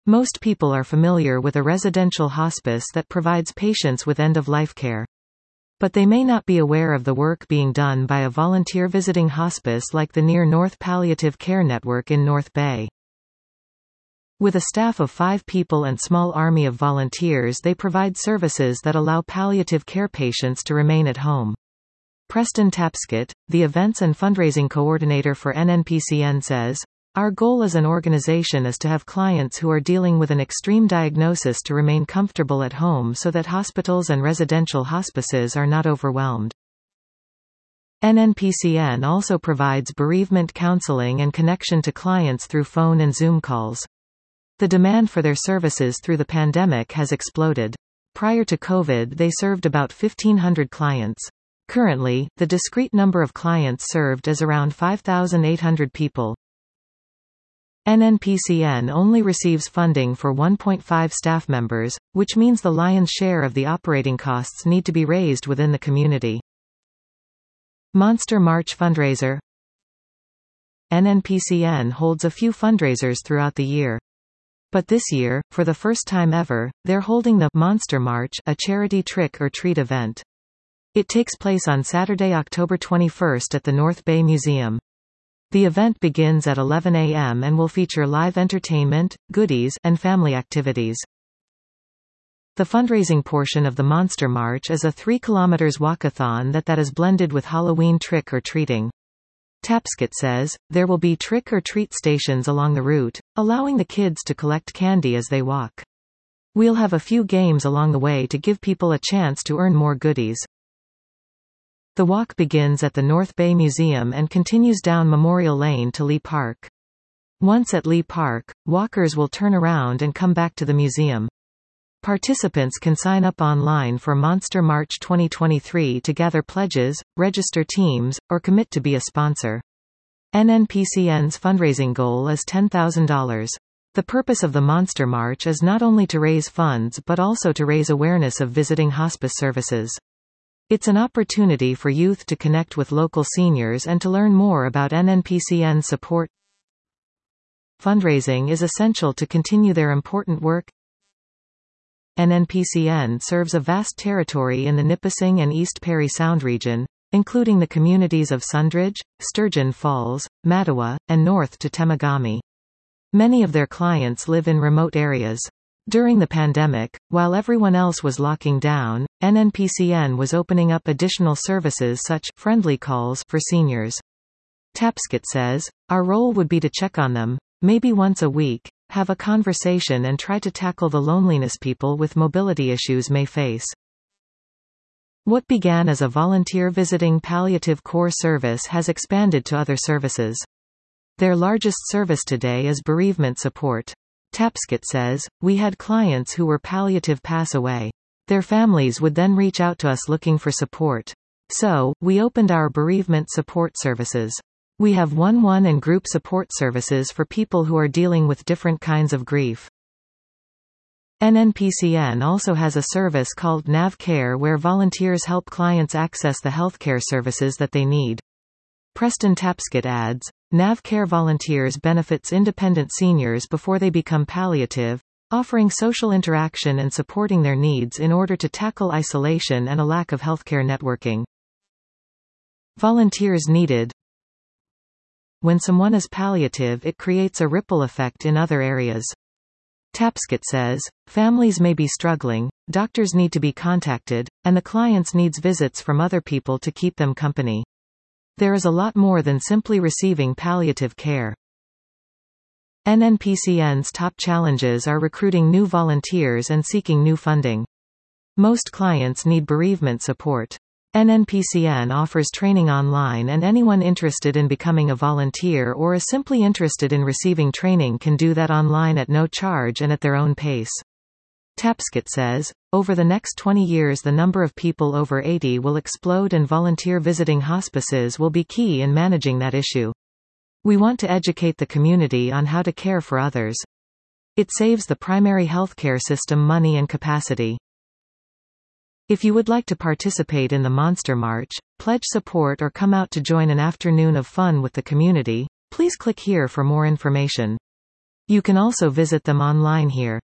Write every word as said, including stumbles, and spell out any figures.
Most people are familiar with a residential hospice that provides patients with end-of-life care. But they may not be aware of the work being done by a volunteer visiting hospice like the Near North Palliative Care Network in North Bay. With a staff of five people and small army of volunteers, they provide services that allow palliative care patients to remain at home. Preston Tapscott, the events and fundraising coordinator for N N P C N, says, "Our goal as an organization is to have clients who are dealing with an extreme diagnosis to remain comfortable at home so that hospitals and residential hospices are not overwhelmed." N N P C N also provides bereavement counseling and connection to clients through phone and Zoom calls. The demand for their services through the pandemic has exploded. Prior to COVID, they served about fifteen hundred clients. Currently, the discrete number of clients served is around five thousand eight hundred people. N N P C N only receives funding for one point five staff members, which means the lion's share of the operating costs need to be raised within the community. Monster March fundraiser. N N P C N holds a few fundraisers throughout the year. But this year, for the first time ever, they're holding the Monster March, a charity trick-or-treat event. It takes place on Saturday, October twenty-first at the North Bay Museum. The event begins at eleven a m and will feature live entertainment, goodies, and family activities. The fundraising portion of the Monster March is a three kilometer walkathon that, that is blended with Halloween trick-or-treating. Tapscott says, there will be trick-or-treat stations along the route, allowing the kids to collect candy as they walk. We'll have a few games along the way to give people a chance to earn more goodies. The walk begins at the North Bay Museum and continues down Memorial Lane to Lee Park. Once at Lee Park, walkers will turn around and come back to the museum. Participants can sign up online for Monster March twenty twenty-three to gather pledges, register teams, or commit to be a sponsor. N N P C N's fundraising goal is ten thousand dollars. The purpose of the Monster March is not only to raise funds but also to raise awareness of visiting hospice services. It's an opportunity for youth to connect with local seniors and to learn more about N N P C N support. Fundraising is essential to continue their important work. N N P C N serves a vast territory in the Nipissing and East Parry Sound region, including the communities of Sundridge, Sturgeon Falls, Mattawa, and north to Temagami. Many of their clients live in remote areas. During the pandemic, while everyone else was locking down, N N P C N was opening up additional services such friendly calls for seniors. Tapscott says, "Our role would be to check on them, maybe once a week, have a conversation and try to tackle the loneliness people with mobility issues may face." What began as a volunteer visiting palliative care service has expanded to other services. Their largest service today is bereavement support. Tapscott says, "We had clients who were palliative pass away. Their families would then reach out to us looking for support. So, we opened our bereavement support services. We have one-one and group support services for people who are dealing with different kinds of grief." N N P C N also has a service called Nav Care where volunteers help clients access the healthcare services that they need. Preston Tapscott adds, Nav Care volunteers benefits independent seniors before they become palliative, offering social interaction and supporting their needs in order to tackle isolation and a lack of healthcare networking. Volunteers needed. When someone is palliative, it creates a ripple effect in other areas. Tapscott says, families may be struggling, doctors need to be contacted, and the clients needs visits from other people to keep them company. There is a lot more than simply receiving palliative care. N N P C N's top challenges are recruiting new volunteers and seeking new funding. Most clients need bereavement support. N N P C N offers training online and anyone interested in becoming a volunteer or is simply interested in receiving training can do that online at no charge and at their own pace. Tapscott says, over the next twenty years the number of people over eighty will explode and volunteer visiting hospices will be key in managing that issue. We want to educate the community on how to care for others. It saves the primary healthcare system money and capacity. If you would like to participate in the Monster March, pledge support or come out to join an afternoon of fun with the community, please click here for more information. You can also visit them online here.